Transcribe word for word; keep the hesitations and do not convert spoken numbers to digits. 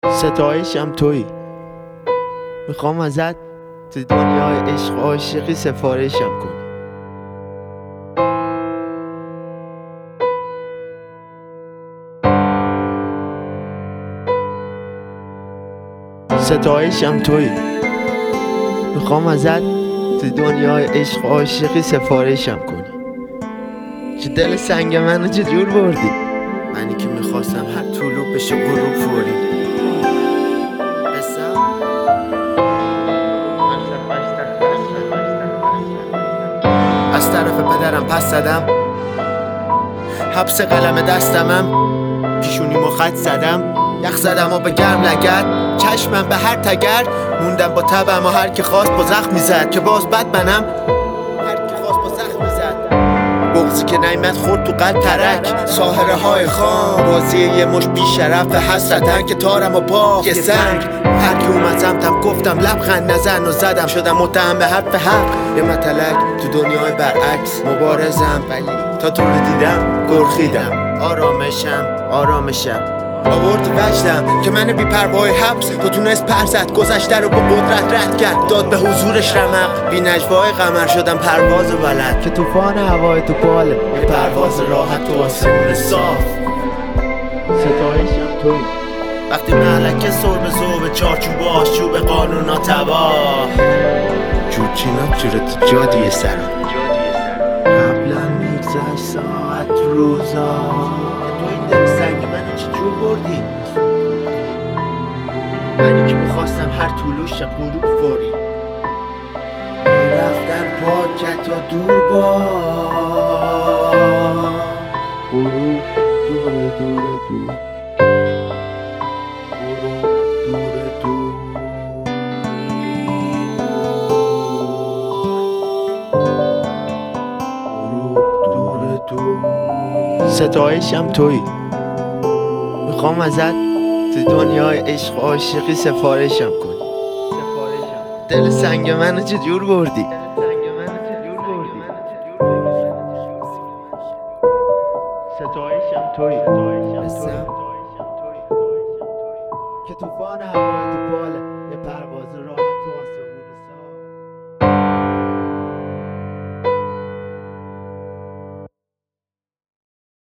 ستایشم تویی، میخوام ازت تو دنیای عشق و عاشقی سفارشم کنی. ستایشم تویی، میخوام ازت تو دنیای عشق و عاشقی سفارشم کنی. چه دل سنگ منو چجور بردی؟ منی که میخواستم هر طلوع بشه غروب فوری. از طرف پدرم پس زدم، حبس قلم دستمم، پیشونیمو خط زدم، یخ زدم و به گرم لگد، چشمم به هر تگر موندم با تبم و هر کی خواست با زخم میزد که باز بد منم. هر کی خواست با زخم میزد، بغضی که نیمت خورد تو قلب ترک، ساحره های خام، بازی یه مش بی شرف حسرتن که تارم و باخت یه سنگ. هر کی اومد سمتم گفتم لبخند نزن و زدم، شدم متهم به حرف حق، یه متلک تو دنیای برعکس مبارزم، ولی تا تو رو دیدم گرخیدم. آرامشم آرامشم آورد وجدم که من بی پروای حبس تو تونست پر زد، گذشته رو با قدرت رد کرد، داد به حضورش رمق. بی نجوای قمر شدم پرواز بلند که طوفان هوای تو باله، یه پرواز راحت تو آسمون صاف. ستایشم تویی، وقتی ملکه سر به ذوب چارچوب آشوب قانونا تباه، جورچینات جوره تو جادی سرم، قبلا میگذشت ساعت روزا. تو این دل سنگ منو چجور بردی؟ منی که میخواستم هر طلوش غروب فوری. رفتن پاکت و دور با غروب دور دور دور غروب دور دور. ستایشم تویی، میخوام ازت تو دنیای عشق و عاشقی سفارشم کنی. دل سنگ منو چجور بردی؟ ستایشم تویی، که طوفان هوای تو باله، یه پرواز راحت تو آسمون.